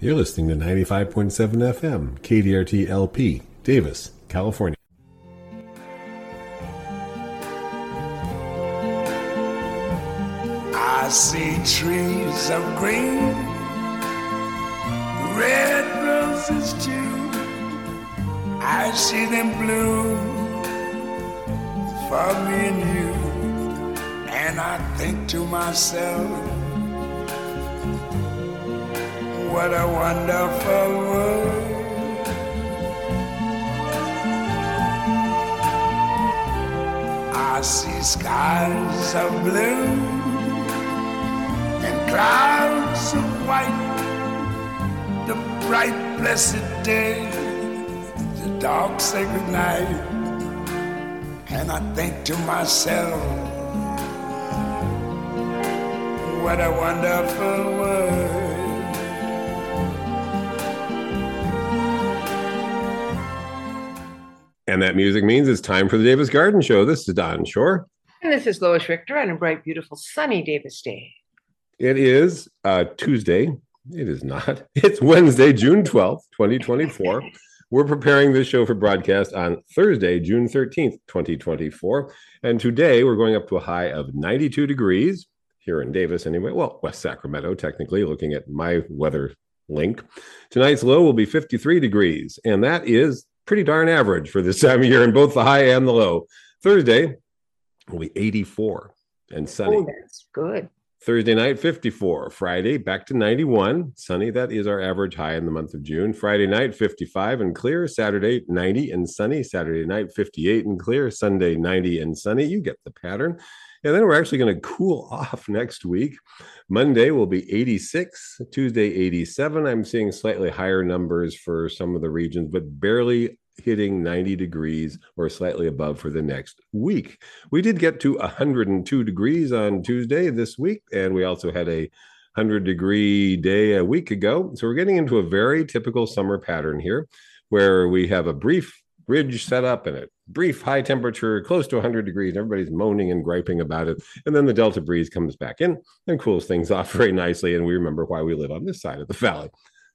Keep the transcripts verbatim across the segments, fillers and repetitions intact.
You're listening to ninety-five point seven F M, K D R T L P, Davis, California. I see trees of green, red roses too. I see them bloom for me and you. And I think to myself, what a wonderful world. I see skies of blue and clouds of white, the bright blessed day, the dark sacred night. And I think to myself, what a wonderful world. And that music means it's time for the Davis Garden Show. This is Don Shore. And this is Lois Richter on a bright, beautiful, sunny Davis Day. It is uh, Tuesday. It is not. It's Wednesday, June twelfth, twenty twenty-four. We're preparing this show for broadcast on Thursday, June thirteenth, twenty twenty-four. And today we're going up to a high of ninety-two degrees here in Davis anyway. Well, West Sacramento, technically, looking at my weather link. Tonight's low will be fifty-three degrees, and that is pretty darn average for this time of year in both the high and the low. Thursday will be eighty-four and sunny. Oh, that's good. Thursday night, fifty-four. Friday, back to ninety-one. Sunny, that is our average high in the month of June. Friday night, fifty-five and clear. Saturday, ninety and sunny. Saturday night, fifty-eight and clear. Sunday, ninety and sunny. You get the pattern. And then we're actually going to cool off next week. Monday will be eighty-six. Tuesday, eighty-seven. I'm seeing slightly higher numbers for some of the regions, but barely hitting ninety degrees or slightly above for the next week. We did get to one hundred two degrees on Tuesday this week, and we also had a one hundred degree day a week ago. So we're getting into a very typical summer pattern here, where we have a brief ridge set up and a brief high temperature close to one hundred degrees. Everybody's moaning and griping about it. And then the Delta breeze comes back in and cools things off very nicely. And we remember why we live on this side of the valley.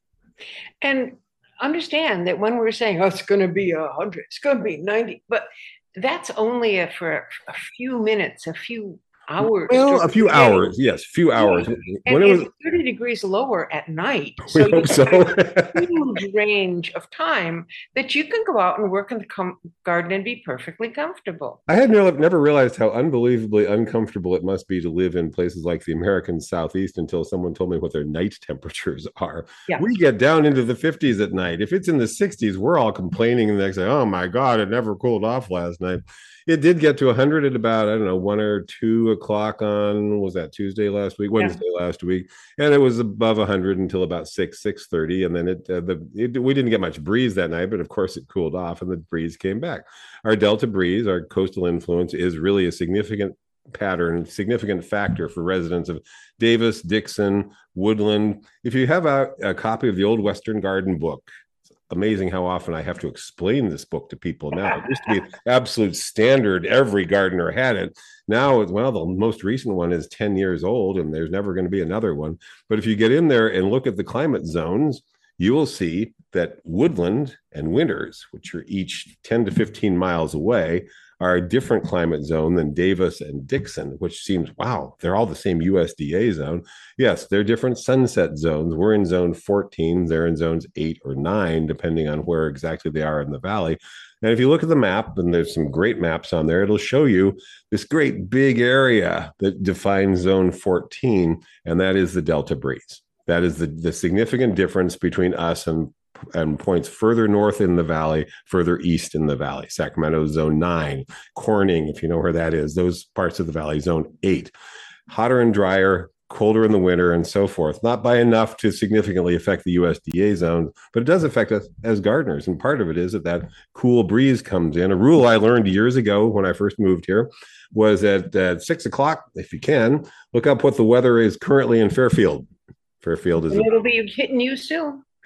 And understand that when we're saying, oh, it's going to be one hundred, it's going to be ninety, but that's only a, for a few minutes, a few hours. Well, a few hours, yes, a few hours. Yeah. When and it was it's thirty degrees lower at night. We So you hope so. have a huge range of time that you can go out and work in the com- garden and be perfectly comfortable. I had never, never realized how unbelievably uncomfortable it must be to live in places like the American Southeast until someone told me what their night temperatures are. Yeah. We get down into the fifties at night. If it's in the sixties, we're all complaining the next day, oh my God, it never cooled off last night. It did get to one hundred at about, I don't know, one or two o'clock on, was that Tuesday last week? Wednesday yeah. last week. And it was above one hundred until about six, six thirty. And then it, uh, the it, we didn't get much breeze that night, but of course it cooled off and the breeze came back. Our Delta breeze, our coastal influence, is really a significant pattern, significant factor for residents of Davis, Dixon, Woodland. If you have a, a copy of the old Western Garden book, amazing how often I have to explain this book to people now. It used to be absolute standard. Every gardener had it. Now, well, the most recent one is ten years old, and there's never going to be another one. But if you get in there and look at the climate zones, you will see that Woodland and Winters, which are each ten to fifteen miles away, are a different climate zone than Davis and Dixon, which seems, wow, they're all the same U S D A zone. Yes, they're different sunset zones. We're in zone fourteen. They're in zones eight or nine, depending on where exactly they are in the valley. And if you look at the map, and there's some great maps on there, it'll show you this great big area that defines zone fourteen, and that is the Delta breeze. That is the, the significant difference between us and and points further north in the valley, further east in the valley. Sacramento, zone nine. Corning, if you know where that is, those parts of the valley, zone eight. Hotter and drier, colder in the winter, and so forth. Not by enough to significantly affect the U S D A zone, but it does affect us as gardeners. And part of it is that that cool breeze comes in. A rule I learned years ago when I first moved here was at, at six o'clock, if you can, look up what the weather is currently in Fairfield. Fairfield is... It'll be hitting you soon.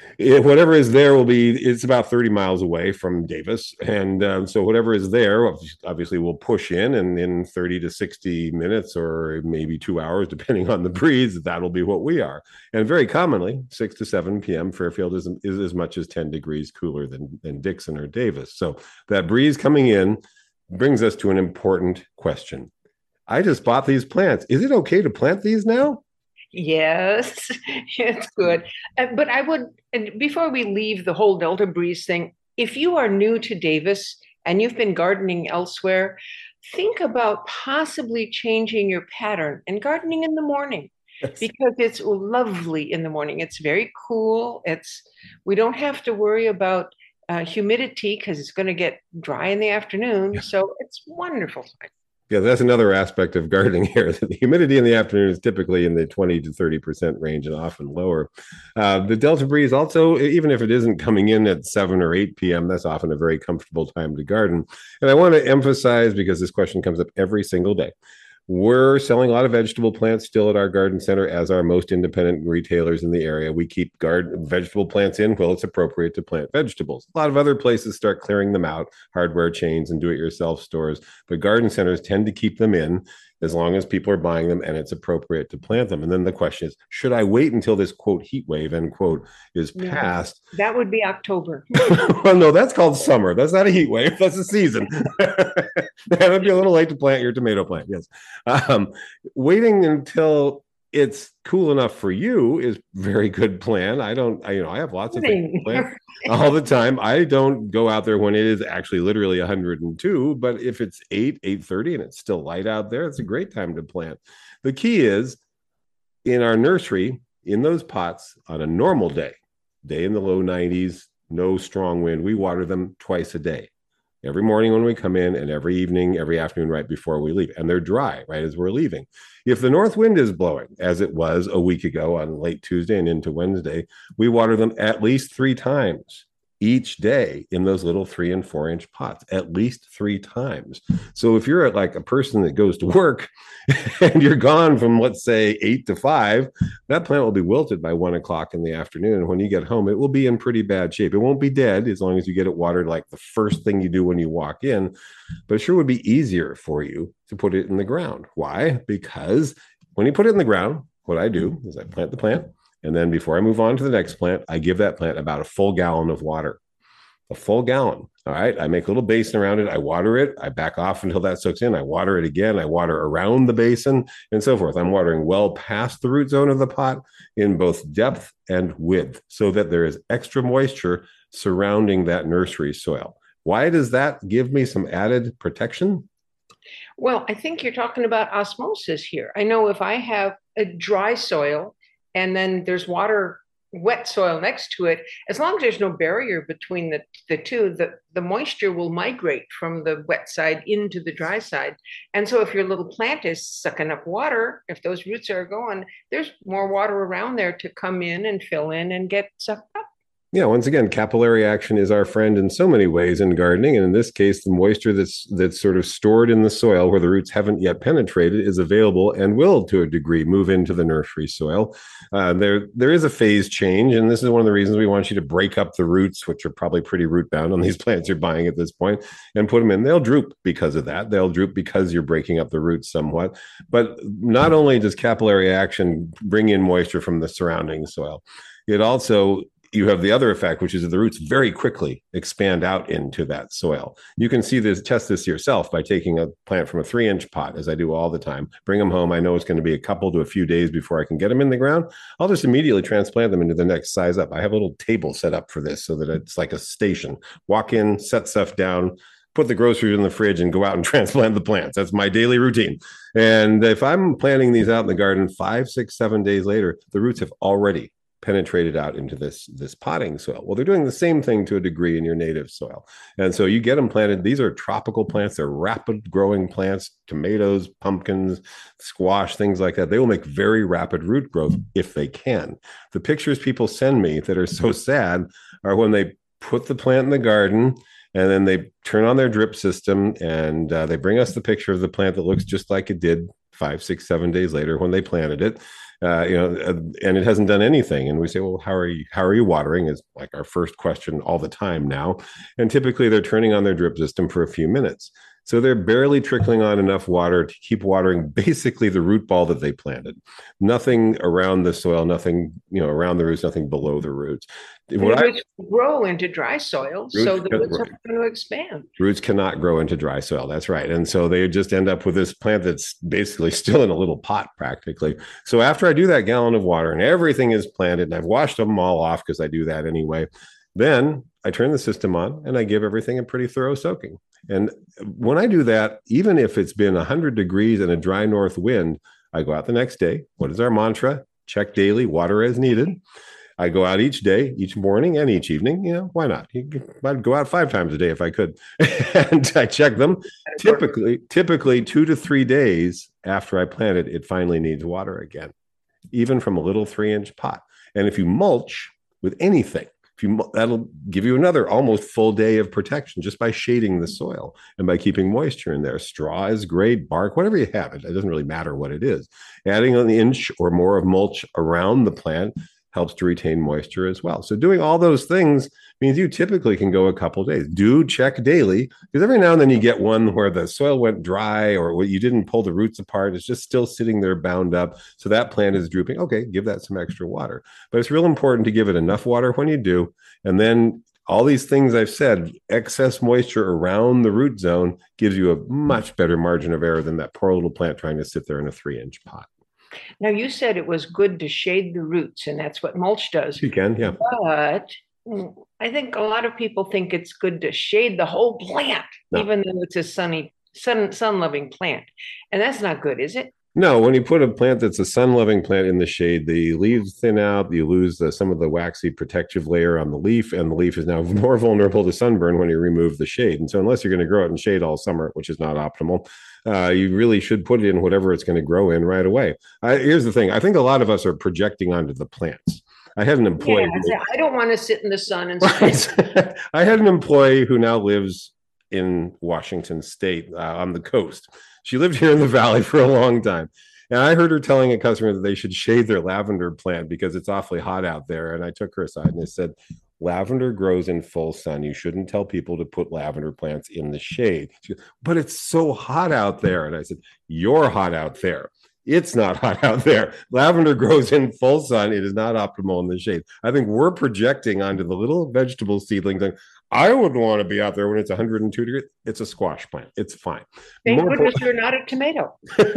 It, whatever is there will be, it's about thirty miles away from Davis. And um, so whatever is there, obviously we'll push in, and in thirty to sixty minutes or maybe two hours, depending on the breeze, that'll be what we are. And very commonly, six to seven p.m., Fairfield is, is as much as ten degrees cooler than, than Dixon or Davis. So that breeze coming in brings us to an important question. I just bought these plants. Is it okay to plant these now? Yes, it's good. Uh, But I would, and before we leave the whole Delta Breeze thing, if you are new to Davis and you've been gardening elsewhere, think about possibly changing your pattern and gardening in the morning Yes. because it's lovely in the morning. It's very cool. It's we don't have to worry about uh, humidity because it's going to get dry in the afternoon. So it's wonderful. Yeah, that's another aspect of gardening here. The humidity in the afternoon is typically in the twenty to thirty percent range and often lower. Uh, the Delta breeze also, even if it isn't coming in at seven or eight p.m., that's often a very comfortable time to garden. And I want to emphasize, because this question comes up every single day, we're selling a lot of vegetable plants still at our garden center as our most independent retailers in the area. We keep garden vegetable plants in while it's appropriate to plant vegetables. A lot of other places start clearing them out, hardware chains and do-it-yourself stores, but garden centers tend to keep them in as long as people are buying them and it's appropriate to plant them. And then the question is, should I wait until this quote heat wave end quote is No, passed? that would be October. Well, no, that's called summer. That's not a heat wave. That's a season. That would be a little late to plant your tomato plant. Yes. Um, waiting until it's cool enough for you is very good plan. I don't, I, you know, I have lots of things plants all the time. I don't go out there when it is actually literally one hundred two, but if it's eight, eight thirty and it's still light out there, it's a great time to plant. The key is in our nursery, in those pots on a normal day, day in the low nineties, no strong wind, we water them twice a day. Every morning when we come in and every evening, every afternoon right before we leave. And they're dry right as we're leaving. If the north wind is blowing, as it was a week ago on late Tuesday and into Wednesday, we water them at least three times each day in those little three and four inch pots, at least three times. So if you're like a person that goes to work and you're gone from, let's say, eight to five, that plant will be wilted by one o'clock in the afternoon. And when you get home, it will be in pretty bad shape. It won't be dead as long as you get it watered like the first thing you do when you walk in, but it sure would be easier for you to put it in the ground. Why? Because when you put it in the ground, what I do is I plant the plant. And then before I move on to the next plant, I give that plant about a full gallon of water, a full gallon. All right. I make a little basin around it. I water it. I back off until that soaks in. I water it again. I water around the basin and so forth. I'm watering well past the root zone of the pot in both depth and width so that there is extra moisture surrounding that nursery soil. Why does that give me some added protection? Well, I think you're talking about osmosis here. I know if I have a dry soil and then there's water, wet soil next to it, as long as there's no barrier between the, the two, the, the moisture will migrate from the wet side into the dry side. And so if your little plant is sucking up water, if those roots are going, there's more water around there to come in and fill in and get sucked up. Yeah, once again, capillary action is our friend in so many ways in gardening. And in this case, the moisture that's that's sort of stored in the soil where the roots haven't yet penetrated is available and will, to a degree, move into the nursery soil. Uh, there, there is a phase change, and this is one of the reasons we want you to break up the roots, which are probably pretty root bound on these plants you're buying at this point, and put them in. They'll droop because of that. They'll droop because you're breaking up the roots somewhat. But not only does capillary action bring in moisture from the surrounding soil, it also you have the other effect, which is that the roots very quickly expand out into that soil. You can see this, test this yourself by taking a plant from a three inch pot, as I do all the time, bring them home. I know it's going to be a couple to a few days before I can get them in the ground. I'll just immediately transplant them into the next size up. I have a little table set up for this so that it's like a station. Walk in, set stuff down, put the groceries in the fridge and go out and transplant the plants. That's my daily routine. And if I'm planting these out in the garden five, six, seven days later, the roots have already penetrated out into this, this potting soil. Well, they're doing the same thing to a degree in your native soil. And so you get them planted. These are tropical plants. They're rapid growing plants, tomatoes, pumpkins, squash, things like that. They will make very rapid root growth if they can. The pictures people send me that are so sad are when they put the plant in the garden and then they turn on their drip system and uh, they bring us the picture of the plant that looks just like it did five, six, seven days later when they planted it. Uh, you know, uh, and it hasn't done anything. And we say, well, how are you, how are you watering is like our first question all the time now. And typically they're turning on their drip system for a few minutes. So they're barely trickling on enough water to keep watering basically the root ball that they planted. Nothing around the soil, nothing, you know, around the roots, nothing below the roots. The roots I, grow into dry soil, so the roots are going to expand. Roots cannot grow into dry soil. That's right. And so they just end up with this plant that's basically still in a little pot practically. So after I do that gallon of water and everything is planted and I've washed them all off because I do that anyway, then I turn the system on and I give everything a pretty thorough soaking. And when I do that, even if it's been one hundred degrees and a dry north wind, I go out the next day. What is our mantra? Check daily, water as needed. I go out each day, each morning and each evening. You know, why not? I'd go out five times a day if I could. And I check them. Typically, typically two to three days after I plant it, it finally needs water again, even from a little three-inch pot. And if you mulch with anything, if you, that'll give you another almost full day of protection just by shading the soil and by keeping moisture in there. Straw is great, bark, whatever you have. It, it doesn't really matter what it is. Adding an inch or more of mulch around the plant helps to retain moisture as well. So doing all those things means you typically can go a couple days. Do check daily, because every now and then you get one where the soil went dry or you didn't pull the roots apart. It's just still sitting there bound up. So that plant is drooping. Okay, give that some extra water. But it's real important to give it enough water when you do. And then all these things I've said, excess moisture around the root zone gives you a much better margin of error than that poor little plant trying to sit there in a three-inch pot. Now, you said it was good to shade the roots, and that's what mulch does. You can, yeah. But I think a lot of people think it's good to shade the whole plant, no. even though it's a sunny, sun, sun-loving plant. And that's not good, is it? No, when you put a plant that's a sun-loving plant in the shade, the leaves thin out, you lose the, some of the waxy protective layer on the leaf, and the leaf is now more vulnerable to sunburn when you remove the shade. And so unless you're going to grow it in shade all summer, which is not optimal, uh, you really should put it in whatever it's going to grow in right away. I, here's the thing. I think a lot of us are projecting onto the plants. I had an employee. Yeah, I don't want to sit in the sun. And right. I had an employee who now lives in Washington State uh, on the coast. She lived here in the valley for a long time. And I heard her telling a customer that they should shade their lavender plant because it's awfully hot out there. And I took her aside and I said, lavender grows in full sun. You shouldn't tell people to put lavender plants in the shade. She goes, but it's so hot out there. And I said, you're hot out there. It's not hot out there. Lavender grows in full sun. It is not optimal in the shade. I think we're projecting onto the little vegetable seedlings. And I wouldn't want to be out there when it's one hundred two degrees. It's a squash plant. It's fine. Thank More goodness you're not a tomato.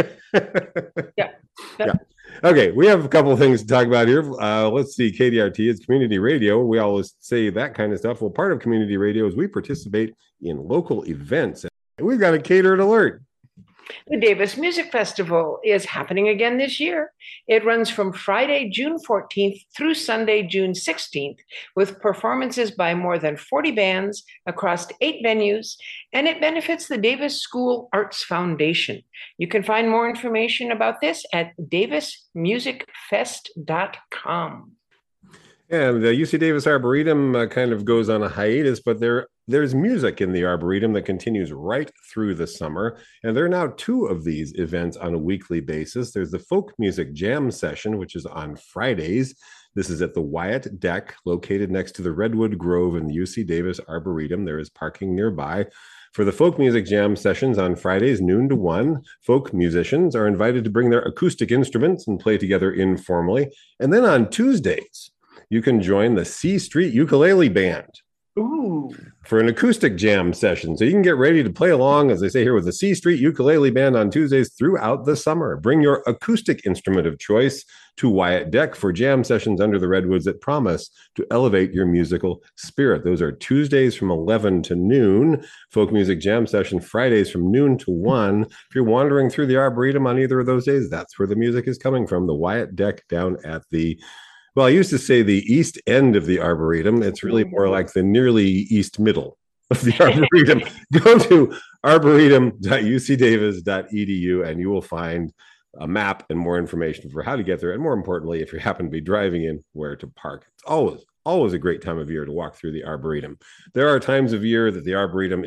yeah. yeah. Okay, we have a couple of things to talk about here. Uh, let's see, K D R T is community radio. We always say that kind of stuff. Well, part of community radio is we participate in local events. And we've got a catered alert. The Davis Music Festival is happening again this year. It runs from Friday, June fourteenth through Sunday, June sixteenth, with performances by more than forty bands across eight venues, and it benefits the Davis School Arts Foundation. You can find more information about this at davis music fest dot com. And the U C Davis Arboretum uh, kind of goes on a hiatus, but there there's music in the Arboretum that continues right through the summer. And there are now two of these events on a weekly basis. There's the Folk Music Jam Session, which is on Fridays. This is at the Wyatt Deck, located next to the Redwood Grove in the U C Davis Arboretum. There is parking nearby. For the Folk Music Jam Sessions on Fridays, noon to one, folk musicians are invited to bring their acoustic instruments and play together informally. And then on Tuesdays, you can join the C Street Ukulele Band. Ooh. For an acoustic jam session. So you can get ready to play along, as they say here, with the C Street Ukulele Band on Tuesdays throughout the summer. Bring your acoustic instrument of choice to Wyatt Deck for jam sessions under the redwoods that promise to elevate your musical spirit. Those are Tuesdays from eleven to noon, Folk Music Jam Session Fridays from noon to one. If you're wandering through the Arboretum on either of those days, that's where the music is coming from, the Wyatt Deck down at the Well, I used to say the east end of the Arboretum. It's really more like the nearly east middle of the Arboretum. Go to arboretum dot u c davis dot e d u and you will find a map and more information for how to get there. And more importantly, if you happen to be driving in, where to park. It's always, always a great time of year to walk through the Arboretum. There are times of year that the Arboretum is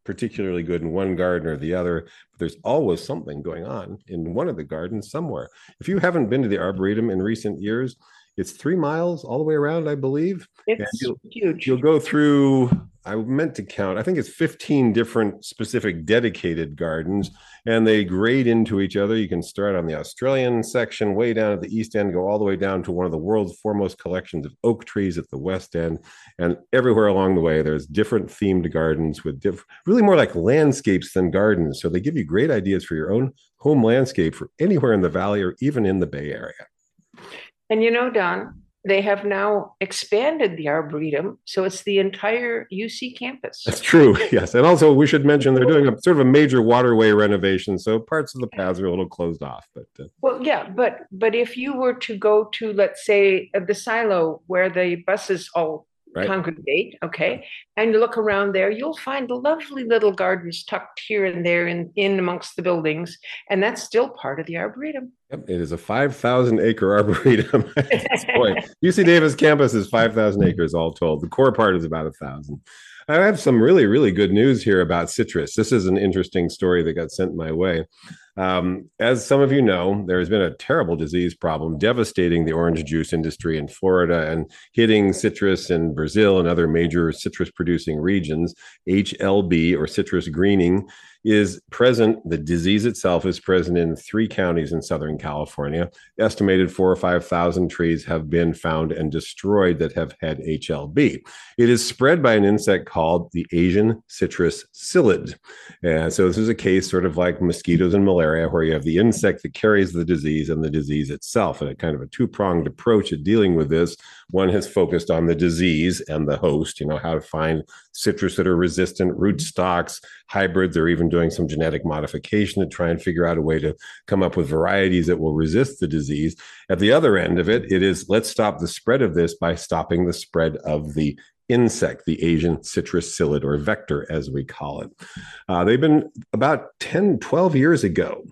particularly good in one garden or the other, but there's always something going on in one of the gardens somewhere. If you haven't been to the Arboretum in recent years, it's three miles all the way around, I believe. It's you'll, huge. You'll go through, I meant to count, I think it's fifteen different specific dedicated gardens, and they grade into each other. You can start on the Australian section, way down at the east end, go all the way down to one of the world's foremost collections of oak trees at the west end. And everywhere along the way, there's different themed gardens with diff- really more like landscapes than gardens. So they give you great ideas for your own home landscape for anywhere in the valley or even in the Bay Area. And you know, Don, they have now expanded the Arboretum, so it's the entire U C campus. That's true, yes. And also we should mention they're doing a sort of a major waterway renovation, so parts of the paths are a little closed off. But uh, well, yeah, but but if you were to go to, let's say, uh, the silo where the buses all right. congregate, okay, and you look around there, you'll find lovely little gardens tucked here and there in, in amongst the buildings, and that's still part of the Arboretum. Yep, it is a five thousand acre Arboretum at this point. U C Davis campus is five thousand acres all told. The core part is about one thousand. I have some really, really good news here about citrus. This is an interesting story that got sent my way. Um, as some of you know, there has been a terrible disease problem devastating the orange juice industry in Florida and hitting citrus in Brazil and other major citrus producing regions. H L B, or citrus greening, is present. The disease itself is present in three counties in Southern California. Estimated four or five thousand trees have been found and destroyed that have had H L B. It is spread by an insect called the Asian citrus psyllid. And so this is a case sort of like mosquitoes and malaria, where you have the insect that carries the disease and the disease itself, and a kind of a two-pronged approach at dealing with this. One has focused on the disease and the host, you know, how to find citrus that are resistant, rootstocks, hybrids, or even doing some genetic modification to try and figure out a way to come up with varieties that will resist the disease. At the other end of it, it is let's stop the spread of this by stopping the spread of the insect, the Asian citrus psyllid, or vector, as we call it. Uh, they've been about ten, twelve years ago.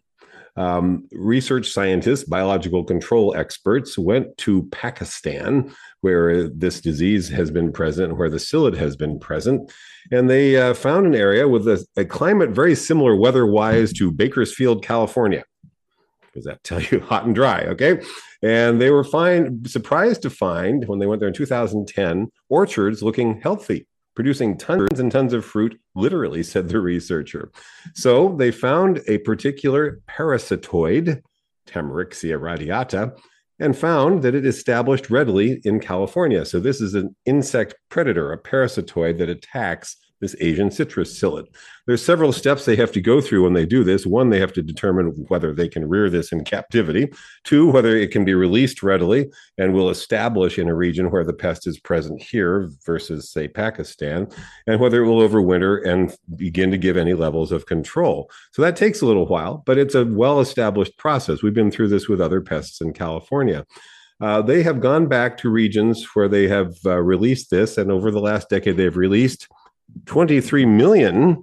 Um, research scientists, biological control experts went to Pakistan, where this disease has been present, where the psyllid has been present. And they uh, found an area with a, a climate very similar weather-wise to Bakersfield, California. Does that tell you? Hot and dry, okay? And they were fine, surprised to find, when they went there in two thousand ten, orchards looking healthy, producing tons and tons of fruit, literally, said the researcher. So they found a particular parasitoid, Tamarixia radiata, and found that it established readily in California. So this is an insect predator, a parasitoid that attacks this Asian citrus psyllid. There's several steps they have to go through when they do this. One, they have to determine whether they can rear this in captivity. Two, whether it can be released readily and will establish in a region where the pest is present here versus, say, Pakistan, and whether it will overwinter and begin to give any levels of control. So that takes a little while, but it's a well-established process. We've been through this with other pests in California. Uh, they have gone back to regions where they have uh, released this, and over the last decade, they've released twenty-three million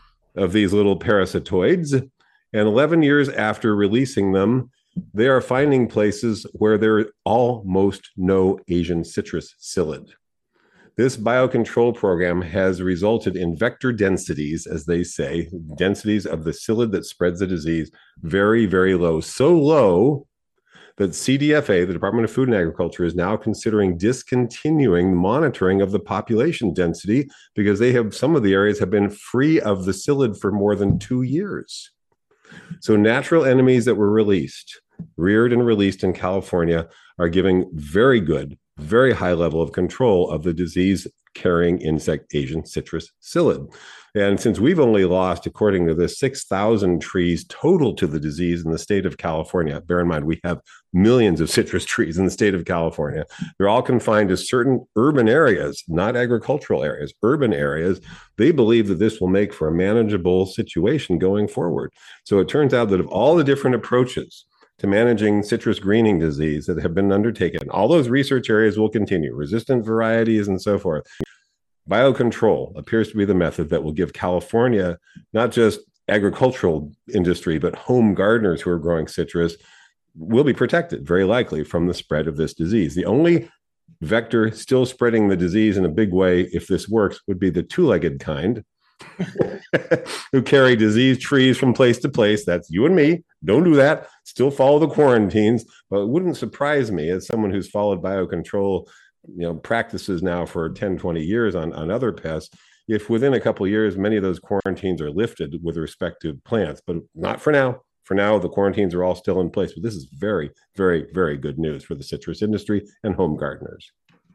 of these little parasitoids, and eleven years after releasing them, they are finding places where there are almost no Asian citrus psyllid. This biocontrol program has resulted in vector densities, as they say, densities of the psyllid that spreads the disease, very, very low, so low that C D F A, the Department of Food and Agriculture, is now considering discontinuing monitoring of the population density because they have, some of the areas have been free of the psyllid for more than two years. So natural enemies that were released, reared and released in California, are giving very good, very high level of control of the disease-carrying insect Asian citrus psyllid. And since we've only lost, according to this, six thousand trees total to the disease in the state of California, bear in mind, we have millions of citrus trees in the state of California. They're all confined to certain urban areas, not agricultural areas, urban areas. They believe that this will make for a manageable situation going forward. So it turns out that of all the different approaches to managing citrus greening disease that have been undertaken, all those research areas will continue, resistant varieties and so forth. Biocontrol appears to be the method that will give California not just agricultural industry, but home gardeners who are growing citrus will be protected, very likely, from the spread of this disease. The only vector still spreading the disease in a big way, if this works, would be the two-legged kind, who carry diseased trees from place to place. That's you and me. Don't do that. Still follow the quarantines. But it wouldn't surprise me, as someone who's followed biocontrol, you know, practices now for ten, twenty years on, on other pests, if within a couple of years, many of those quarantines are lifted with respect to plants, but not for now. For now, the quarantines are all still in place. But this is very, very, very good news for the citrus industry and home gardeners.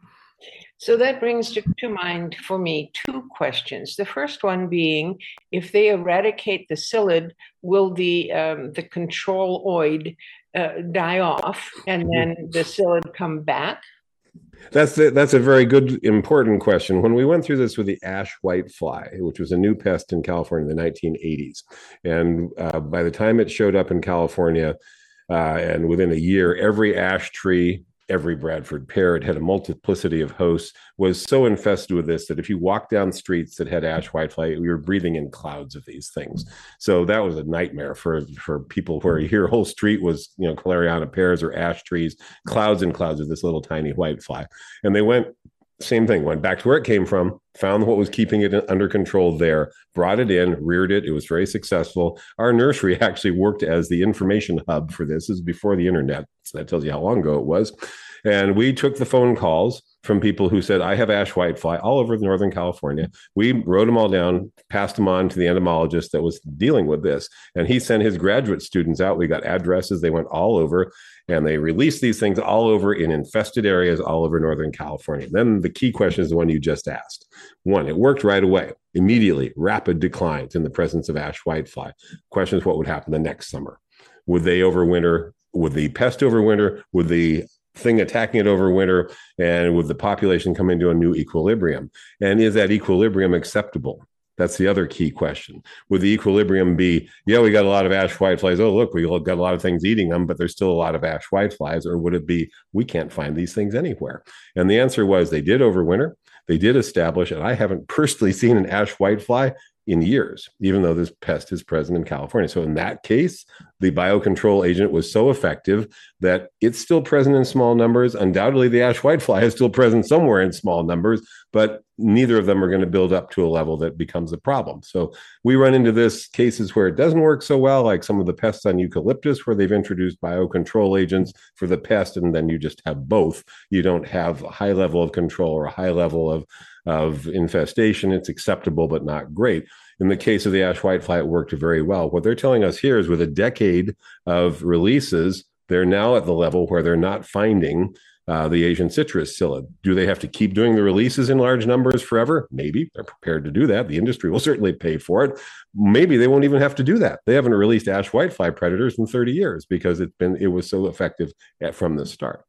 So that brings to, to mind for me two questions. The first one being, if they eradicate the psyllid, will the um, the controloid uh, die off and then the psyllid come back? That's a, that's a very good, important question. When we went through this with the ash whitefly, which was a new pest in California in the nineteen eighties, and uh, by the time it showed up in California, uh, and within a year, every ash tree, every Bradford pear, it had a multiplicity of hosts, was so infested with this that if you walk down streets that had ash whitefly, we were breathing in clouds of these things. So that was a nightmare for, for people where your whole street was, you know, Clariana pears or ash trees, clouds and clouds of this little tiny whitefly. And they went, same thing, went back to where it came from, found what was keeping it under control there, brought it in, reared it. It was very successful. Our nursery actually worked as the information hub for this. This is before the internet. So that tells you how long ago it was. And we took the phone calls from people who said, I have ash whitefly all over Northern California. We wrote them all down, passed them on to the entomologist that was dealing with this. And he sent his graduate students out. We got addresses. They went all over, and they released these things all over in infested areas all over Northern California. Then the key question is the one you just asked. One, it worked right away, immediately, rapid declines in the presence of ash whitefly. Question is, what would happen the next summer? Would they overwinter? Would the pest overwinter? Would the thing attacking it over winter, and would the population come into a new equilibrium? And is that equilibrium acceptable? That's the other key question. Would the equilibrium be, yeah, we got a lot of ash whiteflies. Oh, look, we got a lot of things eating them, but there's still a lot of ash whiteflies. Or would it be, we can't find these things anywhere? And the answer was they did overwinter. They did establish, and I haven't personally seen an ash whitefly in years, even though this pest is present in California. So in that case, the biocontrol agent was so effective that it's still present in small numbers. Undoubtedly, the ash whitefly is still present somewhere in small numbers, but neither of them are going to build up to a level that becomes a problem. So we run into this cases where it doesn't work so well, like some of the pests on eucalyptus, where they've introduced biocontrol agents for the pest, and then you just have both. You don't have a high level of control or a high level of of infestation. It's acceptable, but not great. In the case of the ash whitefly, it worked very well. What they're telling us here is with a decade of releases, they're now at the level where they're not finding uh, the Asian citrus psyllid. Do they have to keep doing the releases in large numbers forever? Maybe. They're prepared to do that. The industry will certainly pay for it. Maybe they won't even have to do that. They haven't released ash whitefly predators in thirty years because it's been it was so effective at, from the start.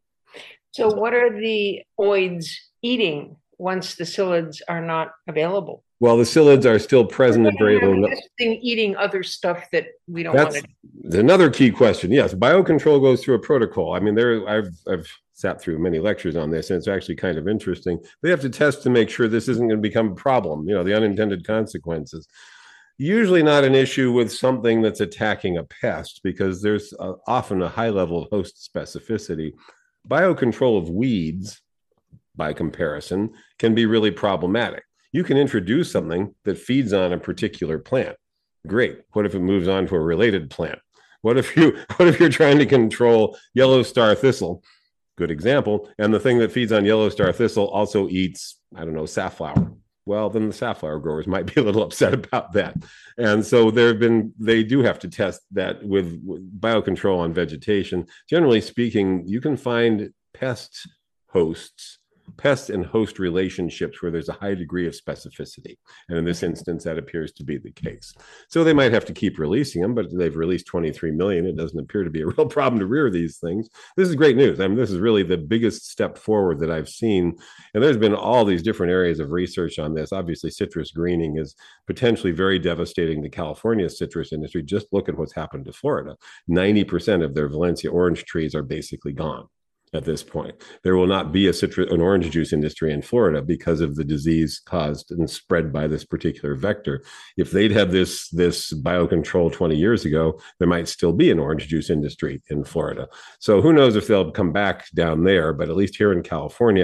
So what are the oids eating once the psyllids are not available? Well, the psyllids are still present at very low. Eating other stuff that we don't That's want to do. Another key question. Yes, biocontrol goes through a protocol. I mean, there I've I've sat through many lectures on this, and it's actually kind of interesting. They have to test to make sure this isn't going to become a problem. You know, the unintended consequences. Usually not an issue with something that's attacking a pest because there's uh, often a high level of host specificity. Biocontrol of weeds, by comparison, can be really problematic. You can introduce something that feeds on a particular plant. Great. What if it moves on to a related plant? What if you what if you're trying to control yellow star thistle? Good example. And the thing that feeds on yellow star thistle also eats, I don't know, safflower. Well, then the safflower growers might be a little upset about that. And so there have been, they do have to test that with, with biocontrol on vegetation. Generally speaking, you can find pest hosts, pest and host relationships where there's a high degree of specificity. And in this instance, that appears to be the case. So they might have to keep releasing them, but they've released twenty-three million. It doesn't appear to be a real problem to rear these things. This is great news. I mean, this is really the biggest step forward that I've seen. And there's been all these different areas of research on this. Obviously, citrus greening is potentially very devastating to California's citrus industry. Just look at what's happened to Florida. ninety percent of their Valencia orange trees are basically gone. At this point, there will not be a citrus, an orange juice industry in Florida because of the disease caused and spread by this particular vector. If they'd had this this biocontrol twenty years ago, there might still be an orange juice industry in Florida. So who knows if they'll come back down there? But at least here in California,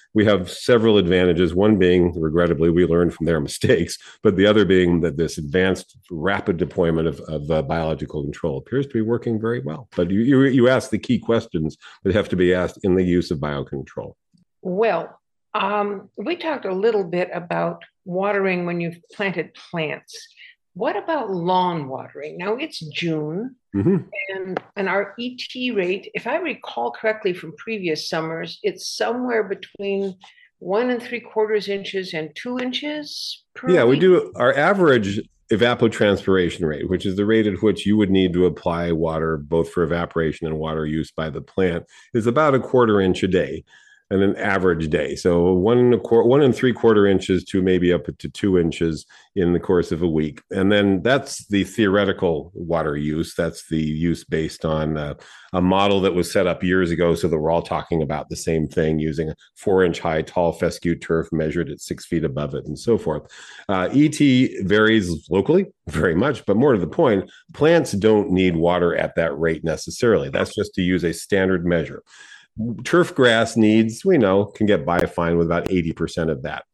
we have several advantages. One being, regrettably, we learned from their mistakes, but the other being that this advanced, rapid deployment of, of uh, biological control appears to be working very well. But you, you, you ask the key questions that have to be asked in the use of biocontrol. Well, um, we talked a little bit about watering when you've planted plants. What about lawn watering? Now it's June, mm-hmm. and, and our E T rate, if I recall correctly from previous summers, it's somewhere between one and three quarters inches and two inches per Yeah, week. we do our average evapotranspiration rate, which is the rate at which you would need to apply water, both for evaporation and water use by the plant, is about a quarter inch a day. And an average day. So one and a quarter, one and three quarter inches to maybe up to two inches in the course of a week. And then that's the theoretical water use. That's the use based on uh, a model that was set up years ago so that we're all talking about the same thing using a four inch high tall fescue turf measured at six feet above it and so forth. Uh, E T varies locally very much, but more to the point, plants don't need water at that rate necessarily. That's just to use a standard measure. Turf grass needs, we know, can get by fine with about eighty percent of that.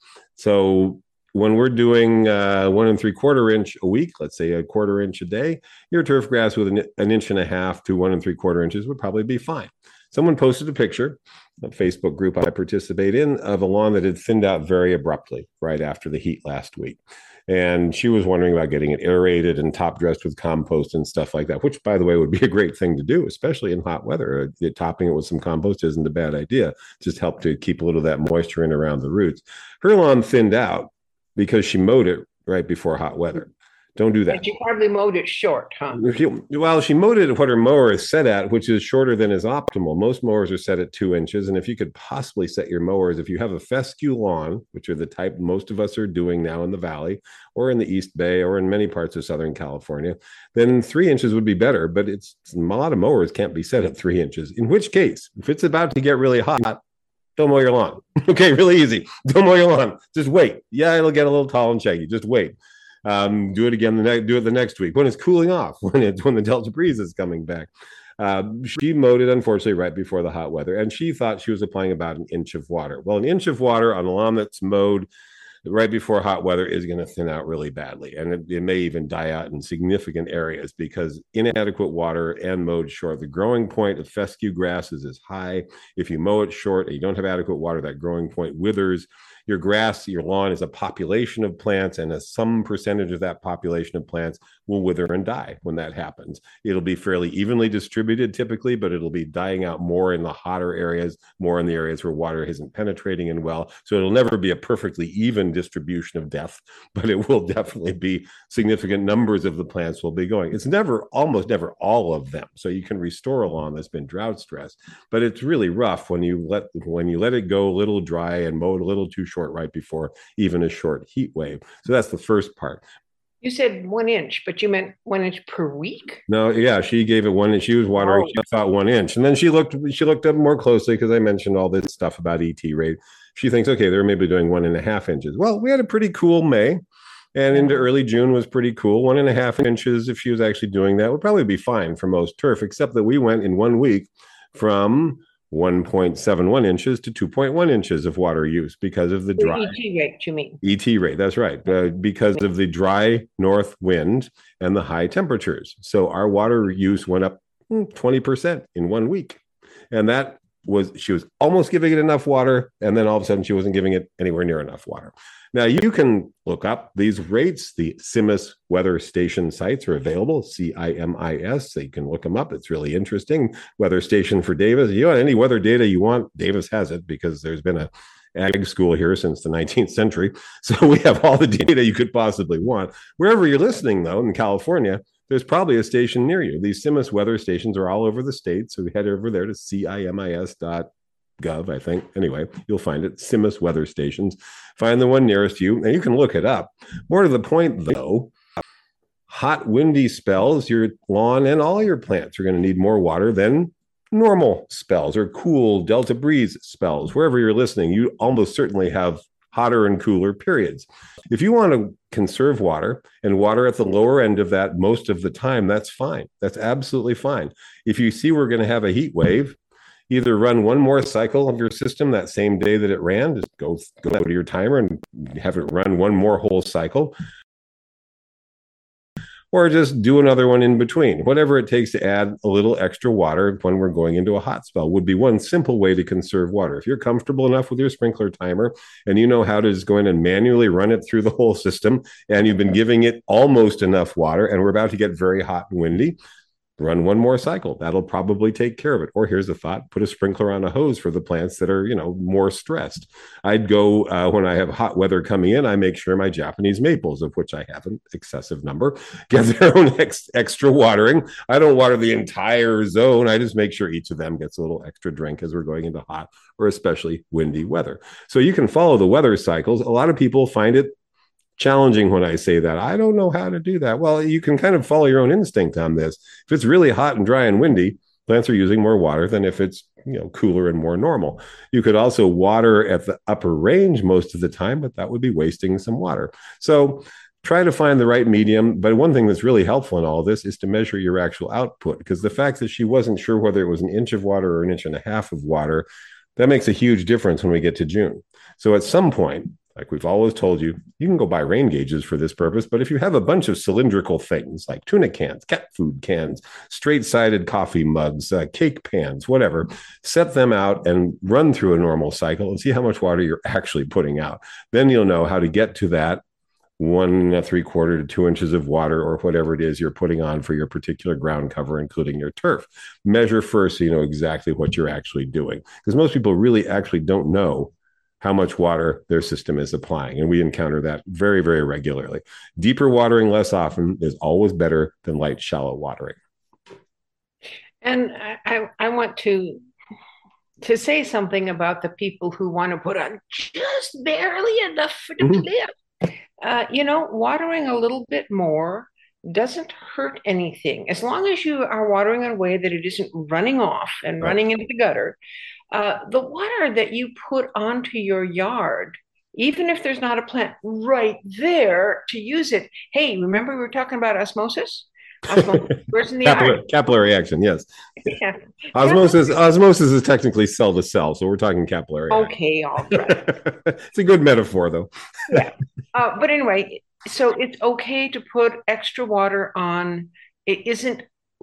So when we're doing uh, one and three quarter inch a week, let's say a quarter inch a day, your turf grass with an, an inch and a half to one and three quarter inches would probably be fine. Someone posted a picture, a Facebook group I participate in, of a lawn that had thinned out very abruptly right after the heat last week. And she was wondering about getting it aerated and top dressed with compost and stuff like that, which, by the way, would be a great thing to do, especially in hot weather. Uh, topping it with some compost isn't a bad idea. Just help to keep a little of that moisture in around the roots. Her lawn thinned out because she mowed it right before hot weather. Don't do that. And she probably mowed it short, huh? She, well, she mowed it at what her mower is set at, which is shorter than is optimal. Most mowers are set at two inches. And if you could possibly set your mowers, if you have a fescue lawn, which are the type most of us are doing now in the Valley or in the East Bay or in many parts of Southern California, then three inches would be better. But it's a lot of mowers can't be set at three inches, in which case, if it's about to get really hot, don't mow your lawn. Okay, really easy. Don't mow your lawn. Just wait. Yeah, it'll get a little tall and shaggy. Just wait. Um, do it again the next do it the next week when it's cooling off, when it's when the Delta breeze is coming back. Uh, she mowed it, unfortunately, right before the hot weather, and she thought she was applying about an inch of water. Well, an inch of water on a lawn that's mowed right before hot weather is going to thin out really badly, and it, it may even die out in significant areas because inadequate water and mowed short. The growing point of fescue grasses is high. If you mow it short and you don't have adequate water, that growing point withers. Your grass, your lawn is a population of plants, and a some percentage of that population of plants will wither and die when that happens. It'll be fairly evenly distributed typically, but it'll be dying out more in the hotter areas, more in the areas where water isn't penetrating in well. So it'll never be a perfectly even distribution of death, but it will definitely be significant numbers of the plants will be going. It's never, almost never all of them. So you can restore a lawn that's been drought stressed, but it's really rough when you let when you let it go a little dry and mow it a little too short right before even a short heat wave. So that's the first part. You said one inch, but you meant one inch per week? No, yeah, she gave it one inch. She was watering. Oh. She thought one inch, and then she looked. She looked up more closely because I mentioned all this stuff about E T rate. She thinks, okay, they're maybe doing one and a half inches. Well, we had a pretty cool May, and into early June was pretty cool. One and a half inches, if she was actually doing that, would probably be fine for most turf, except that we went in one week from one point seven one inches to two point one inches of water use because of the dry E T rate, you mean? E T rate, that's right. Uh, because of the dry north wind and the high temperatures. So our water use went up twenty percent in one week. And that was, she was almost giving it enough water. And then all of a sudden she wasn't giving it anywhere near enough water. Now you can look up these rates. The CIMIS weather station sites are available, C I M I S. So you can look them up. It's really interesting. Weather station for Davis. You want any weather data you want, Davis has it because there's been a ag school here since the nineteenth century. So we have all the data you could possibly want. Wherever you're listening, though, in California, there's probably a station near you. These CIMIS weather stations are all over the state. So we head over there to C I M I S dot gov, I think. Anyway, you'll find it, CIMIS weather stations. Find the one nearest you, and you can look it up. More to the point, though, hot, windy spells, your lawn and all your plants are going to need more water than normal spells or cool Delta breeze spells. Wherever you're listening, you almost certainly have hotter and cooler periods. If you want to conserve water and water at the lower end of that most of the time, that's fine. That's absolutely fine. If you see we're going to have a heat wave, either run one more cycle of your system that same day that it ran, just go, go to your timer and have it run one more whole cycle, or just do another one in between. Whatever it takes to add a little extra water when we're going into a hot spell would be one simple way to conserve water. If you're comfortable enough with your sprinkler timer and you know how to just go in and manually run it through the whole system, and you've been giving it almost enough water and we're about to get very hot and windy, run one more cycle. That'll probably take care of it. Or here's a thought: put a sprinkler on a hose for the plants that are, you know, more stressed. I'd go uh, when I have hot weather coming in, I make sure my Japanese maples, of which I have an excessive number, get their own ex- extra watering. I don't water the entire zone. I just make sure each of them gets a little extra drink as we're going into hot or especially windy weather. So you can follow the weather cycles. A lot of people find it challenging when I say that. I don't know how to do that. Well, you can kind of follow your own instinct on this. If it's really hot and dry and windy, plants are using more water than if it's, you know, cooler and more normal. You could also water at the upper range most of the time, but that would be wasting some water. So try to find the right medium. But one thing that's really helpful in all of this is to measure your actual output, because the fact that she wasn't sure whether it was an inch of water or an inch and a half of water, that makes a huge difference when we get to June. So at some point, like we've always told you, you can go buy rain gauges for this purpose. But if you have a bunch of cylindrical things like tuna cans, cat food cans, straight-sided coffee mugs, uh, cake pans, whatever, set them out and run through a normal cycle and see how much water you're actually putting out. Then you'll know how to get to that one and a three quarter to two inches of water or whatever it is you're putting on for your particular ground cover, including your turf. Measure first so you know exactly what you're actually doing, because most people really actually don't know how much water their system is applying. And we encounter that very, very regularly. Deeper watering less often is always better than light, shallow watering. And I, I want to to say something about the people who want to put on just barely enough for the Mhm. plant. Uh, you know, watering a little bit more doesn't hurt anything. As long as you are watering in a way that it isn't running off and Right. running into the gutter. Uh, the water that you put onto your yard, even if there's not a plant right there to use it. Hey, remember we were talking about osmosis? Osmosis, where's in the Capillary, yard? capillary action, yes. Yeah. Osmosis, osmosis is technically cell to cell, so we're talking capillary action. Okay, all right. It's a good metaphor, though. Yeah. Uh, but anyway, so it's okay to put extra water on. It isn't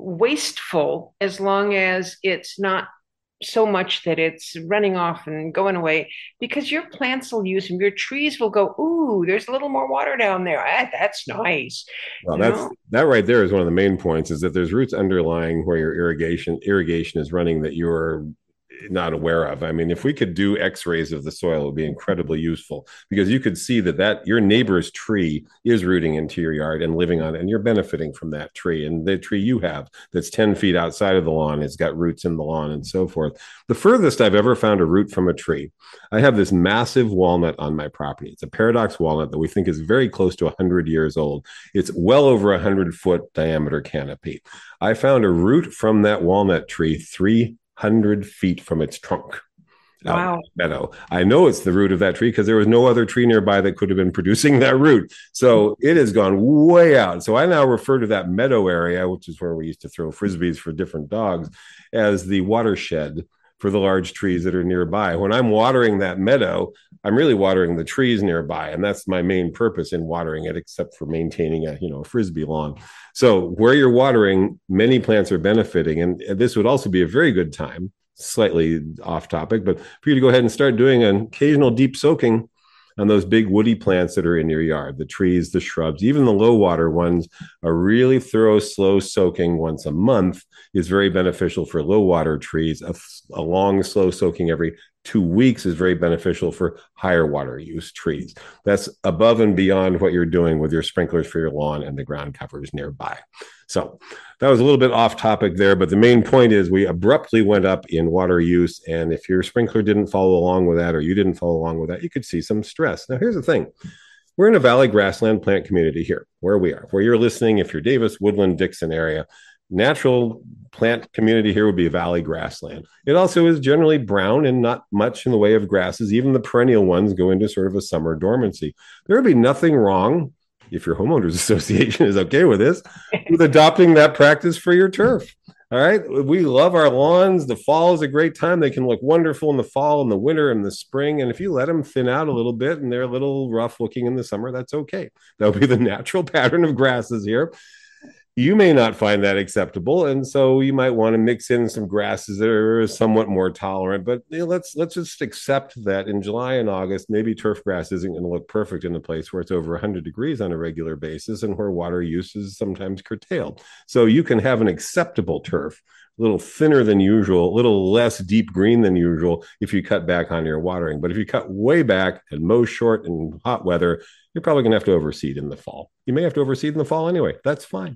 wasteful as long as it's not so much that it's running off and going away, because your plants will use them. Your trees will go, ooh, there's a little more water down there. Ah, that's nice. Well, You that's know? that right there is one of the main points, is that there's roots underlying where your irrigation irrigation is running that you're not aware of. I mean, if we could do x-rays of the soil, it would be incredibly useful, because you could see that that your neighbor's tree is rooting into your yard and living on it, and you're benefiting from that tree. And the tree you have that's ten feet outside of the lawn has got roots in the lawn and so forth. The furthest I've ever found a root from a tree, I have this massive walnut on my property. It's a paradox walnut that we think is very close to one hundred years old. It's well over a one hundred foot diameter canopy. I found a root from that walnut tree three hundred feet from its trunk. Wow. Meadow. I know it's the root of that tree because there was no other tree nearby that could have been producing that root. So it has gone way out. So I now refer to that meadow area, which is where we used to throw frisbees for different dogs, as the watershed for the large trees that are nearby. When I'm watering that meadow, I'm really watering the trees nearby. And that's my main purpose in watering it, except for maintaining a, you know, a frisbee lawn. So where you're watering, many plants are benefiting. And this would also be a very good time, slightly off topic, but for you to go ahead and start doing an occasional deep soaking on those big woody plants that are in your yard, the trees, the shrubs, even the low water ones. A really thorough, slow soaking once a month is very beneficial for low water trees. A, a long, slow soaking every two weeks is very beneficial for higher water use trees. That's above and beyond what you're doing with your sprinklers for your lawn and the ground covers nearby. So that was a little bit off topic there, but the main point is we abruptly went up in water use. And if your sprinkler didn't follow along with that, or you didn't follow along with that, you could see some stress. Now, here's the thing. We're in a valley grassland plant community here, where we are, where you're listening. If you're Davis, Woodland, Dixon area, natural plant community here would be a valley grassland. It also is generally brown and not much in the way of grasses. Even the perennial ones go into sort of a summer dormancy. There would be nothing wrong, if your homeowners association is okay with this, with adopting that practice for your turf. All right. We love our lawns. The fall is a great time. They can look wonderful in the fall and the winter and the spring. And if you let them thin out a little bit and they're a little rough looking in the summer, that's okay. That'll be the natural pattern of grasses here. You may not find that acceptable, and so you might want to mix in some grasses that are somewhat more tolerant. But you know, let's let's just accept that in July and August, maybe turf grass isn't going to look perfect in a place where it's over one hundred degrees on a regular basis and where water use is sometimes curtailed. So you can have an acceptable turf, a little thinner than usual, a little less deep green than usual if you cut back on your watering. But if you cut way back and mow short in hot weather, you're probably going to have to overseed in the fall. You may have to overseed in the fall anyway. That's fine.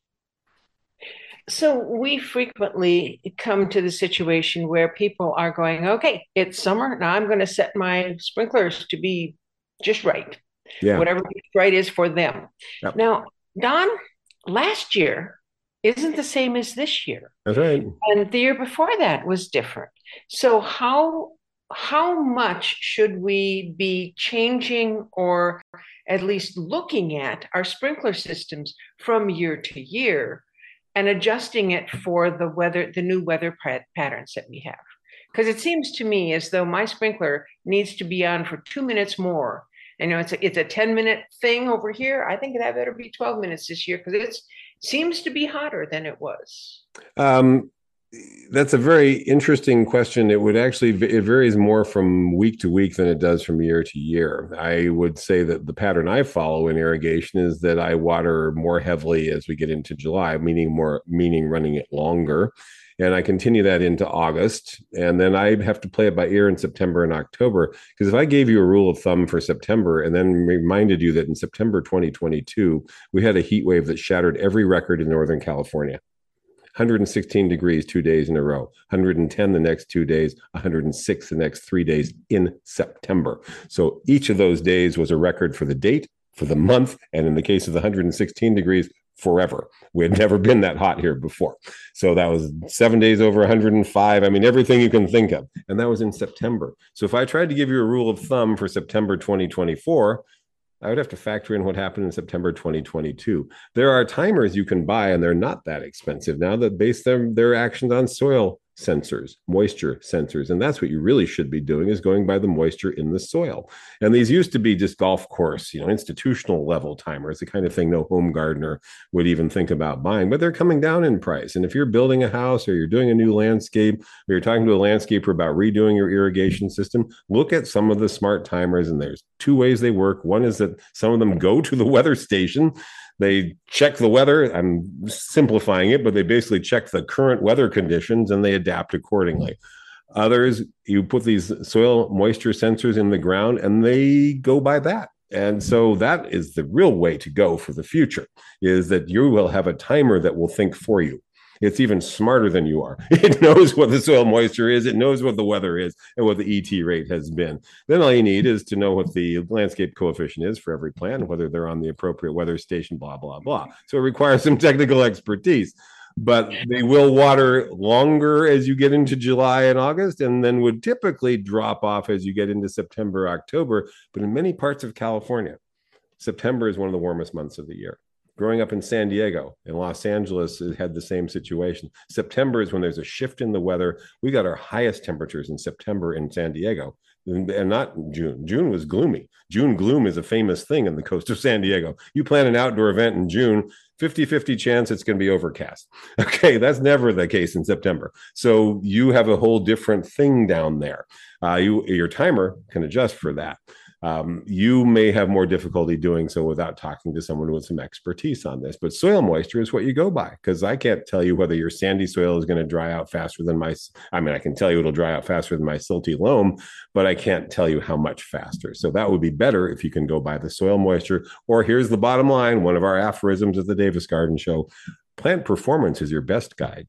So we frequently come to the situation where people are going, okay, it's summer. Now I'm going to set my sprinklers to be just right. Yeah. Whatever right is for them. Yep. Now, Don, last year isn't the same as this year. That's right. And the year before that was different. So how how much should we be changing or at least looking at our sprinkler systems from year to year and adjusting it for the weather, the new weather patterns that we have? Because it seems to me as though my sprinkler needs to be on for two minutes more. And, you know, it's a, it's a ten minute thing over here. I think that better be twelve minutes this year because it seems to be hotter than it was. Um, that's a very interesting question. It would actually, it varies more from week to week than it does from year to year. I would say that the pattern I follow in irrigation is that I water more heavily as we get into July, meaning more, meaning running it longer. And I continue that into August. And then I have to play it by ear in September and October. Because if I gave you a rule of thumb for September and then reminded you that in September twenty twenty-two, we had a heat wave that shattered every record in Northern California. one hundred sixteen degrees two days in a row, one hundred ten the next two days, one hundred six the next three days in September. So each of those days was a record for the date, for the month, and in the case of the one hundred sixteen degrees, forever. We had never been that hot here before. So that was seven days over one hundred five. I mean, everything you can think of. And that was in September. So if I tried to give you a rule of thumb for September twenty twenty-four, I would have to factor in what happened in September twenty twenty-two. There are timers you can buy, and they're not that expensive now that base their, their actions on soil sensors, moisture sensors. And that's what you really should be doing, is going by the moisture in the soil. And these used to be just golf course, you know, institutional level timers, the kind of thing no home gardener would even think about buying, but they're coming down in price. And if you're building a house or you're doing a new landscape, or you're talking to a landscaper about redoing your irrigation system, look at some of the smart timers. And there's two ways they work. One is that some of them go to the weather station. They check the weather. I'm simplifying it, but they basically check the current weather conditions and they adapt accordingly. Others, you put these soil moisture sensors in the ground and they go by that. And so that is the real way to go for the future, is that you will have a timer that will think for you. It's even smarter than you are. It knows what the soil moisture is. It knows what the weather is and what the E T rate has been. Then all you need is to know what the landscape coefficient is for every plant, whether they're on the appropriate weather station, blah, blah, blah. So it requires some technical expertise. But they will water longer as you get into July and August, and then would typically drop off as you get into September, October. But in many parts of California, September is one of the warmest months of the year. Growing up in San Diego and Los Angeles, it had the same situation. September is when there's a shift in the weather. We got our highest temperatures in September in San Diego, and not June. June was gloomy. June gloom is a famous thing in the coast of San Diego. You plan an outdoor event in June, fifty-fifty chance it's going to be overcast. Okay, that's never the case in September. So you have a whole different thing down there. Uh, you, your timer can adjust for that. Um, you may have more difficulty doing so without talking to someone with some expertise on this, but soil moisture is what you go by, because I can't tell you whether your sandy soil is going to dry out faster than my, I mean, I can tell you it'll dry out faster than my silty loam, but I can't tell you how much faster. So that would be better if you can go by the soil moisture. Or here's the bottom line, one of our aphorisms at the Davis Garden Show: plant performance is your best guide.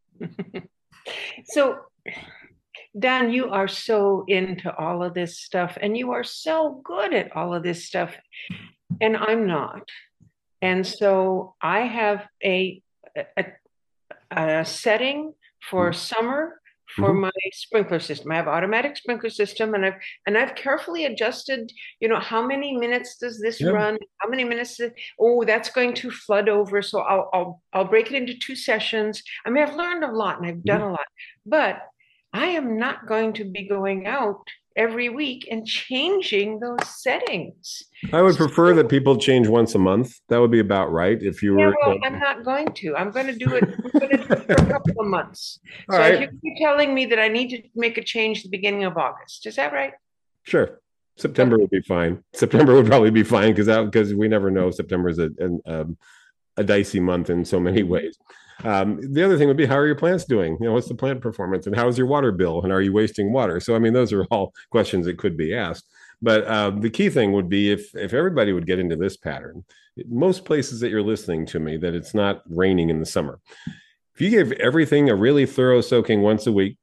So Don, you are so into all of this stuff, and you are so good at all of this stuff, and I'm not. And so I have a, a, a setting for summer for Mhm. my sprinkler system. I have automatic sprinkler system, and I've and I've carefully adjusted, you know, how many minutes does this Yeah. run? How many minutes? Does, oh, that's going to flood over. So I'll I'll I'll break it into two sessions. I mean, I've learned a lot and I've done Mhm. a lot, but I am not going to be going out every week and changing those settings. I would prefer that people change once a month. That would be about right. If you Yeah, were, well, you I'm know- not going to. I'm going to do it. I'm going to do it for a couple of months. all So I hear right, you telling me that I need to make a change at the beginning of August. Is that right? sure. September Okay. would be fine. September would probably be fine because that because we never know. September is a, an, um, a dicey month in so many ways. Um, the other thing would be, how are your plants doing? You know, what's the plant performance, and how's your water bill, and are you wasting water? So, I mean, those are all questions that could be asked. But uh, the key thing would be if if everybody would get into this pattern. Most places that you're listening to me, that it's not raining in the summer. If you gave everything a really thorough soaking once a week,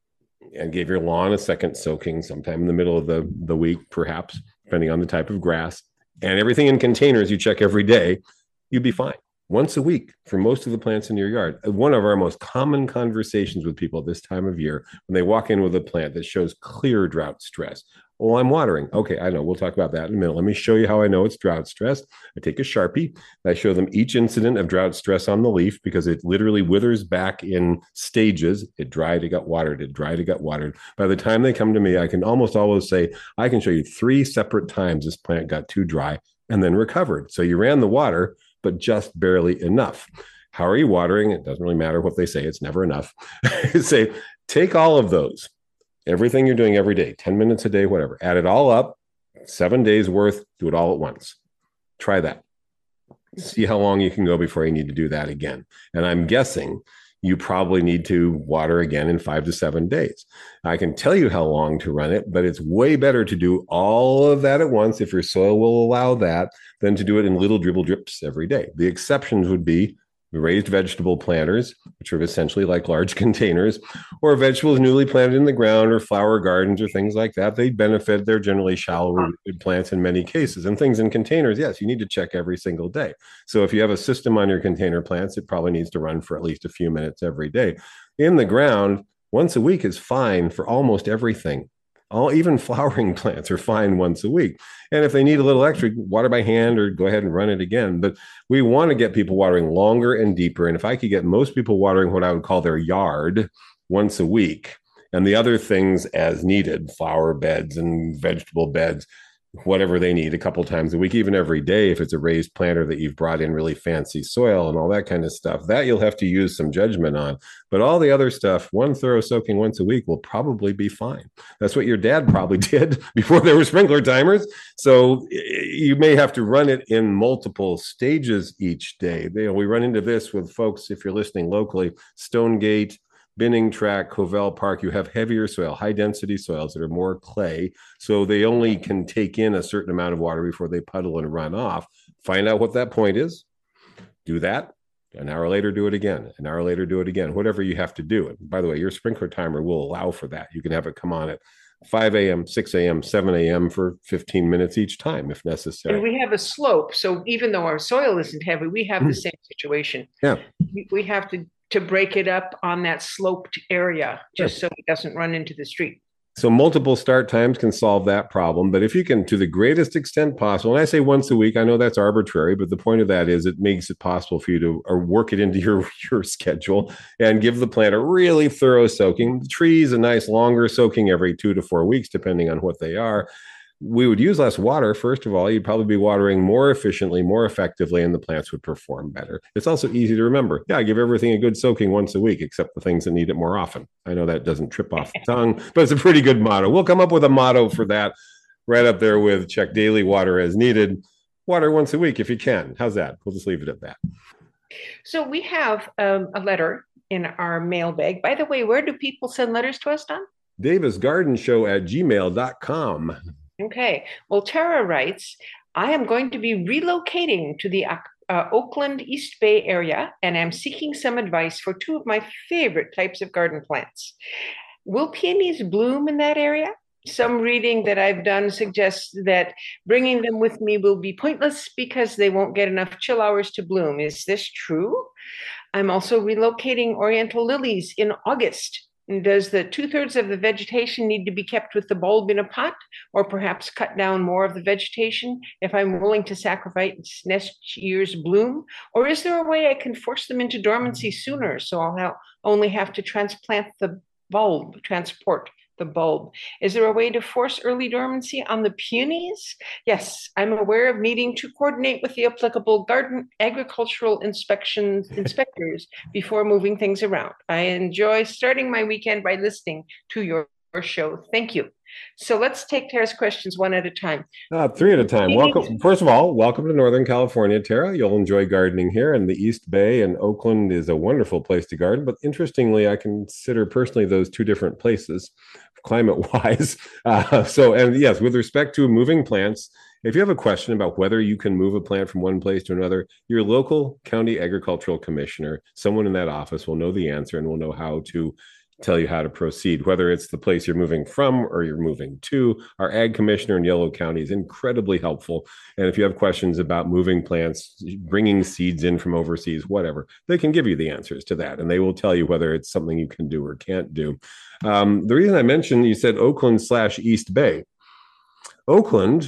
and gave your lawn a second soaking sometime in the middle of the the week, perhaps, depending on the type of grass, and everything in containers you check every day, you'd be fine. Once a week for most of the plants in your yard. One of our most common conversations with people this time of year, when they walk in with a plant that shows clear drought stress. Oh, I'm watering. Okay, I know. We'll talk about that in a minute. Let me show you how I know it's drought stress. I take a Sharpie. I show them each incident of drought stress on the leaf because it literally withers back in stages. It dried, it got watered, it dried, it got watered. By the time they come to me, I can almost always say, I can show you three separate times this plant got too dry and then recovered. So you ran the water, but just barely enough. How are you watering? It doesn't really matter what they say. It's never enough. Say, take all of those, everything you're doing every day, ten minutes a day, whatever, add it all up, seven days worth, do it all at once. Try that. See how long you can go before you need to do that again. And I'm guessing you probably need to water again in five to seven days. I can tell you how long to run it, but it's way better to do all of that at once if your soil will allow that than to do it in little dribble drips every day. The exceptions would be raised vegetable planters, which are essentially like large containers, or vegetables newly planted in the ground, or flower gardens, or things like that. They benefit. They're generally shallower rooted plants in many cases. And things in containers, yes, you need to check every single day. So if you have a system on your container plants, it probably needs to run for at least a few minutes every day. In the ground, once a week is fine for almost everything. All, even flowering plants are fine once a week. And if they need a little extra, water by hand or go ahead and run it again. But we want to get people watering longer and deeper. And if I could get most people watering what I would call their yard once a week, and the other things as needed, flower beds and vegetable beds, whatever they need a couple times a week, even every day, if it's a raised planter that you've brought in really fancy soil and all that kind of stuff, that you'll have to use some judgment on. But all the other stuff, one thorough soaking once a week will probably be fine. That's what your dad probably did before there were sprinkler timers. So you may have to run it in multiple stages each day. You know, we run into this with folks, if you're listening locally, Stonegate, Binning Track, Covell Park, you have heavier soil, high density soils that are more clay. So they only can take in a certain amount of water before they puddle and run off. Find out what that point is. Do that. An hour later, do it again. An hour later, do it again. Whatever you have to do. And by the way, your sprinkler timer will allow for that. You can have it come on at five a.m., six a.m., seven a.m. for fifteen minutes each time if necessary. And we have a slope. So even though our soil isn't heavy, we have the same situation. Yeah. We, we have to to break it up on that sloped area just so it doesn't run into the street. So multiple start times can solve that problem. But if you can, to the greatest extent possible, and I say once a week, I know that's arbitrary, but the point of that is it makes it possible for you to or work it into your, your schedule and give the plant a really thorough soaking. The trees, a nice longer soaking every two to four weeks, depending on what they are. We would use less water. First of all, you'd probably be watering more efficiently, more effectively, and the plants would perform better. It's also easy to remember. Yeah, I give everything a good soaking once a week, except the things that need it more often. I know that doesn't trip off the tongue, but it's a pretty good motto. We'll come up with a motto for that right up there with check daily, water as needed, water once a week if you can. How's that? We'll just leave it at that. So we have um, a letter in our mailbag. By the way, where do people send letters to us, Don? Davis Garden Show at gmail dot com. Okay. Well, Tara writes, I am going to be relocating to the uh, Oakland East Bay area, and I'm seeking some advice for two of my favorite types of garden plants. Will peonies bloom in that area? Some reading that I've done suggests that bringing them with me will be pointless because they won't get enough chill hours to bloom. Is this true? I'm also relocating oriental lilies in August. Does the two thirds of the vegetation need to be kept with the bulb in a pot, or perhaps cut down more of the vegetation if I'm willing to sacrifice next year's bloom? Or is there a way I can force them into dormancy sooner so I'll ha- only have to transplant the bulb, transport the bulb? Is there a way to force early dormancy on the peonies? Yes, I'm aware of needing to coordinate with the applicable garden agricultural inspections inspectors before moving things around. I enjoy starting my weekend by listening to your, your show. Thank you. So let's take Tara's questions one at a time. Uh, three at a time. Welcome. First of all, welcome to Northern California, Tara. You'll enjoy gardening here, and the East Bay and Oakland is a wonderful place to garden. But interestingly, I consider personally those two different places, climate-wise. Uh, so, and yes, with respect to moving plants, if you have a question about whether you can move a plant from one place to another, your local county agricultural commissioner, someone in that office, will know the answer and will know how to tell you how to proceed, whether it's the place you're moving from or you're moving to. Our ag commissioner in Yolo County is incredibly helpful. And if you have questions about moving plants, bringing seeds in from overseas, whatever, they can give you the answers to that. And they will tell you whether it's something you can do or can't do. Um, the reason I mentioned, you said Oakland slash East Bay. Oakland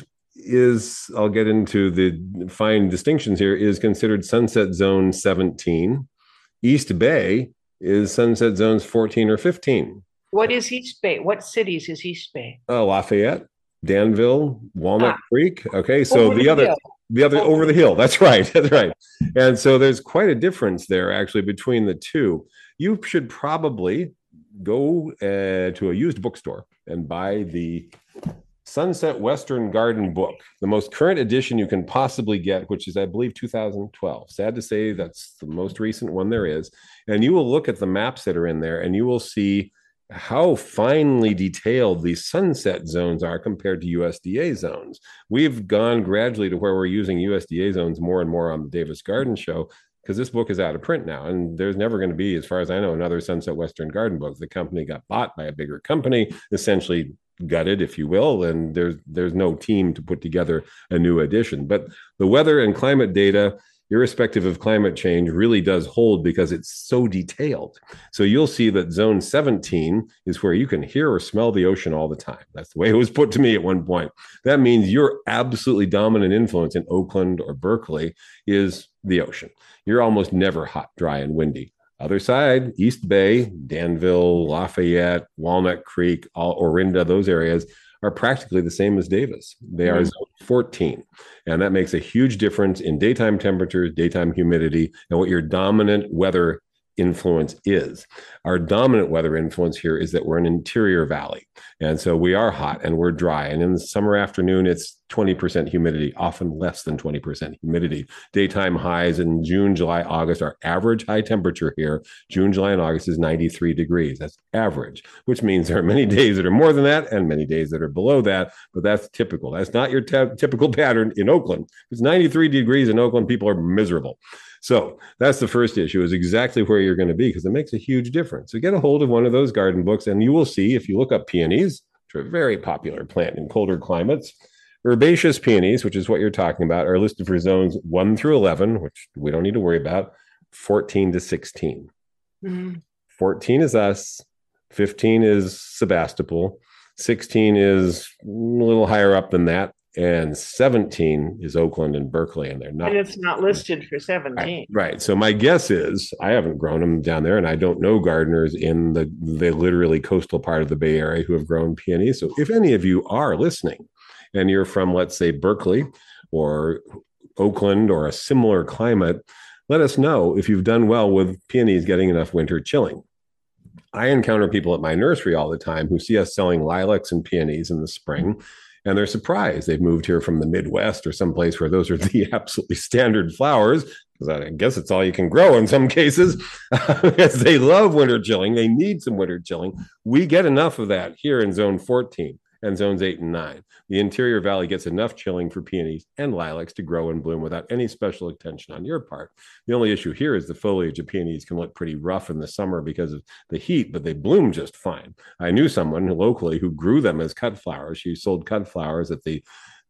is, I'll get into the fine distinctions here, is considered Sunset Zone seventeen. East Bay is Sunset Zones fourteen or fifteen. What is East Bay? What cities is East Bay? Uh, Lafayette, Danville, Walnut ah. Creek. Okay, so over the, the other, hill. the other over. over the hill. That's right. That's right. And so there's quite a difference there actually between the two. You should probably go uh, to a used bookstore and buy the Sunset Western Garden book, the most current edition you can possibly get, which is, I believe, two thousand twelve. Sad to say, that's the most recent one there is. And you will look at the maps that are in there and you will see how finely detailed these sunset zones are compared to U S D A zones. We've gone gradually to where we're using U S D A zones more and more on the Davis Garden Show, because this book is out of print now. And there's never going to be, as far as I know, another Sunset Western Garden book. The company got bought by a bigger company, essentially gutted, if you will, and there's there's no team to put together a new edition. But the weather and climate data, irrespective of climate change, really does hold because it's so detailed. So you'll see that zone seventeen is where you can hear or smell the ocean all the time. That's the way it was put to me at one point. That means your absolutely dominant influence in Oakland or Berkeley is the ocean. You're almost never hot, dry, and windy. Other side, East Bay, Danville, Lafayette, Walnut Creek, all, Orinda, those areas are practically the same as Davis. They are zone fourteen. And that makes a huge difference in daytime temperatures, daytime humidity, and what your dominant weather influence is. Our dominant weather influence here is that we're an interior valley. And so we are hot and we're dry. And in the summer afternoon, it's twenty percent humidity, often less than twenty percent humidity. Daytime highs in June, July, August, our average high temperature here, June, July, and August is ninety-three degrees. That's average, which means there are many days that are more than that and many days that are below that, but that's typical. That's not your t- typical pattern in Oakland. If it's ninety-three degrees in Oakland, people are miserable. So that's the first issue, is exactly where you're going to be, because it makes a huge difference. So get a hold of one of those garden books and you will see, if you look up peonies, which are a very popular plant in colder climates, herbaceous peonies, which is what you're talking about, are listed for zones one through eleven, which we don't need to worry about, fourteen to sixteen. Mm-hmm. fourteen is us, fifteen is Sebastopol, sixteen is a little higher up than that, and seventeen is Oakland and Berkeley, and they're not. And it's not listed for seventeen. Right, right. So my guess is, I haven't grown them down there, and I don't know gardeners in the, the literally coastal part of the Bay Area who have grown peonies. So if any of you are listening, and you're from, let's say, Berkeley or Oakland or a similar climate, let us know if you've done well with peonies getting enough winter chilling. I encounter people at my nursery all the time who see us selling lilacs and peonies in the spring, and they're surprised. They've moved here from the Midwest or someplace where those are the absolutely standard flowers, because I guess it's all you can grow in some cases, because they love winter chilling. They need some winter chilling. We get enough of that here in zone fourteen and zones eight and nine. The interior valley gets enough chilling for peonies and lilacs to grow and bloom without any special attention on your part. The only issue here is the foliage of peonies can look pretty rough in the summer because of the heat, but they bloom just fine. I knew someone locally who grew them as cut flowers. She sold cut flowers at the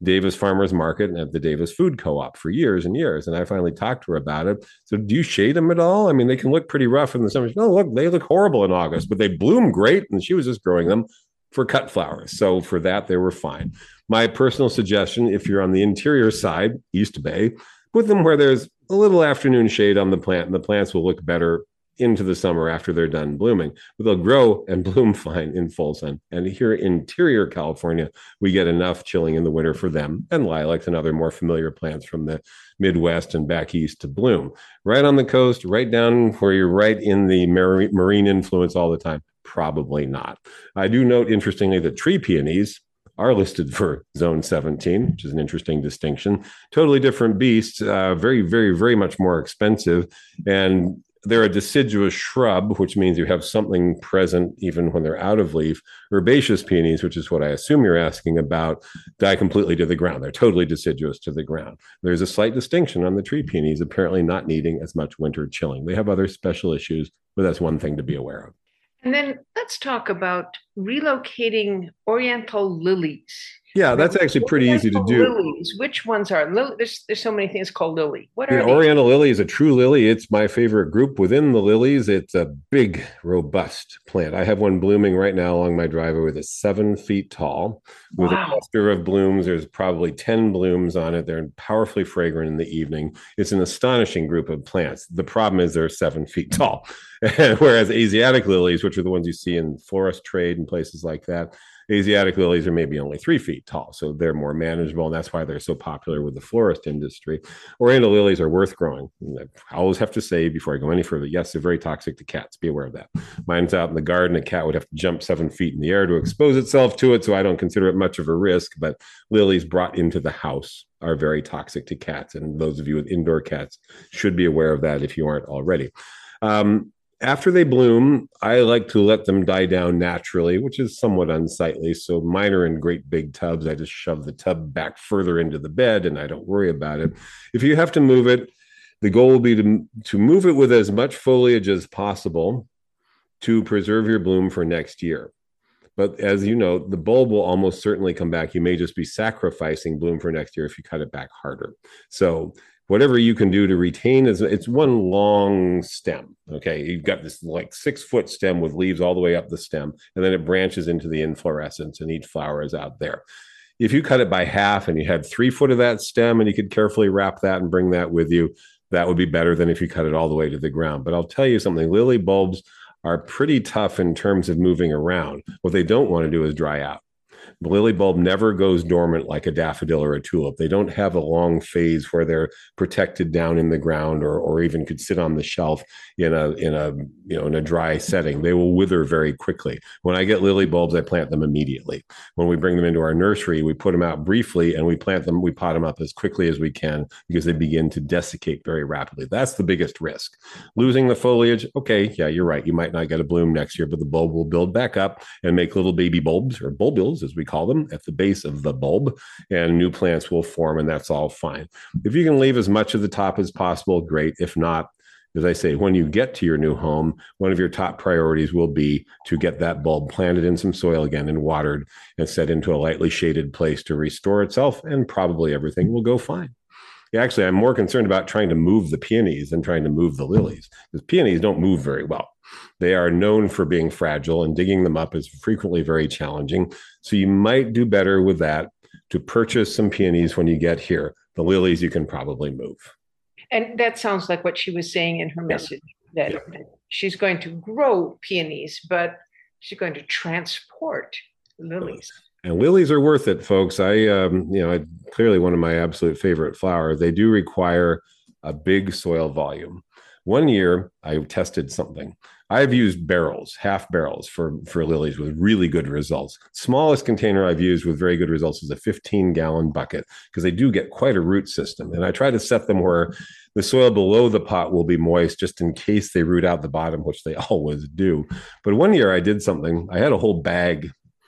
Davis Farmers Market and at the Davis Food Co-op for years and years. And I finally talked to her about it. So do you shade them at all? I mean, they can look pretty rough in the summer. No, look, they look horrible in August, but they bloom great. And she was just growing them for cut flowers. So for that, they were fine. My personal suggestion, if you're on the interior side, East Bay, put them where there's a little afternoon shade on the plant, and the plants will look better into the summer after they're done blooming. But they'll grow and bloom fine in full sun. And here in interior California, we get enough chilling in the winter for them and lilacs and other more familiar plants from the Midwest and back east to bloom. Right on the coast, right down where you're right in the mar- marine influence all the time, probably not. I do note, interestingly, that tree peonies are listed for zone seventeen, which is an interesting distinction. Totally different beasts, uh, very, very, very much more expensive. And they're a deciduous shrub, which means you have something present even when they're out of leaf. Herbaceous peonies, which is what I assume you're asking about, die completely to the ground. They're totally deciduous to the ground. There's a slight distinction on the tree peonies, apparently not needing as much winter chilling. They have other special issues, but that's one thing to be aware of. And then let's talk about relocating Oriental lilies. Yeah, that's actually pretty easy to do. Lilies. Which ones are lily? There's, there's so many things called lily. What are yeah, they? Oriental lily is a true lily. It's my favorite group within the lilies. It's a big, robust plant. I have one blooming right now along my driveway that's seven feet tall with wow. a cluster of blooms. There's probably ten blooms on it. They're powerfully fragrant in the evening. It's an astonishing group of plants. The problem is they're seven feet tall. Whereas Asiatic lilies, which are the ones you see in florist trade and places like that, Asiatic lilies are maybe only three feet tall, so they're more manageable, and that's why they're so popular with the florist industry. Oriental lilies are worth growing. I always have to say before I go any further, yes, they're very toxic to cats. Be aware of that. Mine's out in the garden. A cat would have to jump seven feet in the air to expose itself to it, so I don't consider it much of a risk, but lilies brought into the house are very toxic to cats, and those of you with indoor cats should be aware of that if you aren't already. Um, After they bloom, I like to let them die down naturally, which is somewhat unsightly. So mine are in great big tubs. I just shove the tub back further into the bed and I don't worry about it. If you have to move it, the goal will be to, to move it with as much foliage as possible to preserve your bloom for next year. But as you know, the bulb will almost certainly come back. You may just be sacrificing bloom for next year if you cut it back harder. So whatever you can do to retain is it's one long stem. Okay. You've got this like six foot stem with leaves all the way up the stem, and then it branches into the inflorescence and each flower is out there. If you cut it by half and you had three foot of that stem and you could carefully wrap that and bring that with you, that would be better than if you cut it all the way to the ground. But I'll tell you something, lily bulbs are pretty tough in terms of moving around. What they don't want to do is dry out. The lily bulb never goes dormant like a daffodil or a tulip. They don't have a long phase where they're protected down in the ground or, or even could sit on the shelf in a, in a, you know, in a dry setting. They will wither very quickly. When I get lily bulbs, I plant them immediately. When we bring them into our nursery, we put them out briefly and we plant them, we pot them up as quickly as we can because they begin to desiccate very rapidly. That's the biggest risk. Losing the foliage, okay, yeah, you're right. You might not get a bloom next year, but the bulb will build back up and make little baby bulbs or bulbils, as we call them, at the base of the bulb, and new plants will form, and that's all fine. If you can leave as much of the top as possible, great. If not, as I say, when you get to your new home, one of your top priorities will be to get that bulb planted in some soil again and watered and set into a lightly shaded place to restore itself, and probably everything will go fine. Actually, I'm more concerned about trying to move the peonies than trying to move the lilies, because peonies don't move very well. They are known for being fragile, and digging them up is frequently very challenging. So you might do better with that to purchase some peonies when you get here. The lilies you can probably move. And that sounds like what she was saying in her message, that, yeah. that she's going to grow peonies, but she's going to transport lilies. And lilies are worth it, folks. I, um, you know, I, clearly one of my absolute favorite flowers. They do require a big soil volume. One year I tested something. I've used barrels, half barrels for, for lilies with really good results. Smallest container I've used with very good results is a fifteen gallon bucket, because they do get quite a root system. And I try to set them where the soil below the pot will be moist just in case they root out the bottom, which they always do. But one year I did something. I had a whole bag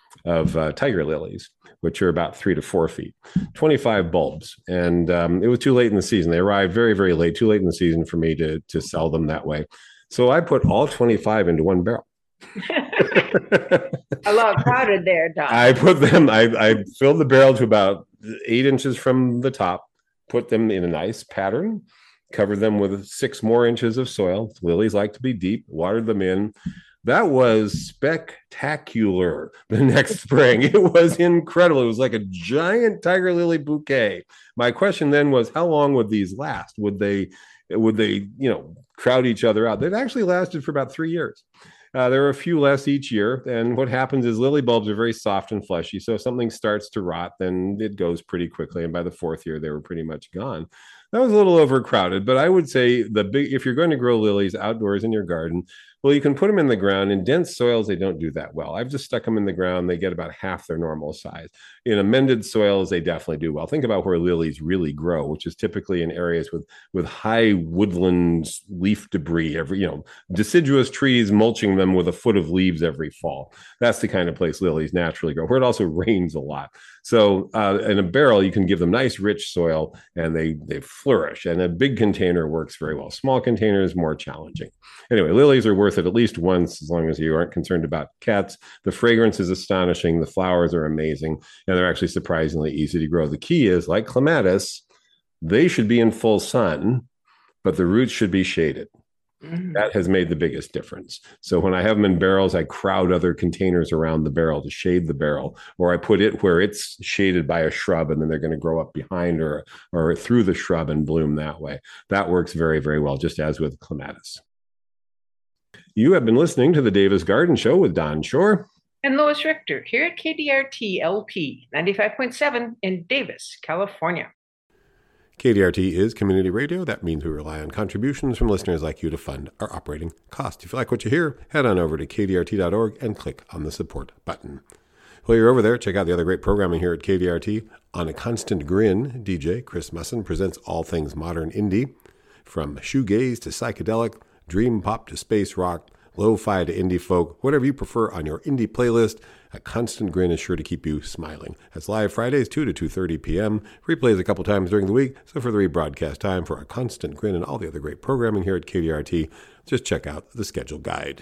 of uh, tiger lilies, which are about three to four feet, twenty-five bulbs. And um, it was too late in the season. They arrived very, very late, too late in the season for me to, to sell them that way. So I put all twenty-five into one barrel. A lot crowded there, Don. I put them, I, I filled the barrel to about eight inches from the top, put them in a nice pattern, covered them with six more inches of soil. Lilies like to be deep, watered them in. That was spectacular the next spring. It was incredible. It was like a giant tiger lily bouquet. My question then was, how long would these last? Would they, would they, you know, crowd each other out? They've actually lasted for about three years. Uh, there are a few less each year. And what happens is lily bulbs are very soft and fleshy. So if something starts to rot, then it goes pretty quickly. And by the fourth year, they were pretty much gone. That was a little overcrowded, but I would say the big, if you're going to grow lilies outdoors in your garden, well, you can put them in the ground. In dense soils, they don't do that well. I've just stuck them in the ground. They get about half their normal size. In amended soils, they definitely do well. Think about where lilies really grow, which is typically in areas with, with high woodland leaf debris, every, you know, deciduous trees mulching them with a foot of leaves every fall. That's the kind of place lilies naturally grow, where it also rains a lot. So uh, in a barrel, you can give them nice, rich soil, and they they flourish. And a big container works very well. Small container is more challenging. Anyway, lilies are worth it at least once, as long as you aren't concerned about cats. The fragrance is astonishing. The flowers are amazing, and they're actually surprisingly easy to grow. The key is, like clematis, they should be in full sun, but the roots should be shaded. That has made the biggest difference. So when I have them in barrels, I crowd other containers around the barrel to shade the barrel, or I put it where it's shaded by a shrub, and then they're going to grow up behind or, or through the shrub and bloom that way. That works very, very well, just as with clematis. You have been listening to the Davis Garden Show with Don Shore and Lois Richter here at K D R T L P ninety-five point seven in Davis, California. K D R T is community radio. That means we rely on contributions from listeners like you to fund our operating costs. If you like what you hear, head on over to K D R T dot org and click on the support button. While you're over there, check out the other great programming here at K D R T. On a Constant Grin, D J Chris Musson presents all things modern indie, from shoegaze to psychedelic, dream pop to space rock, lo-fi to indie folk, whatever you prefer on your indie playlist. A Constant Grin is sure to keep you smiling. It's live Fridays, two to two thirty p.m. Replays a couple times during the week. So for the rebroadcast time for A Constant Grin and all the other great programming here at K D R T, just check out the schedule guide.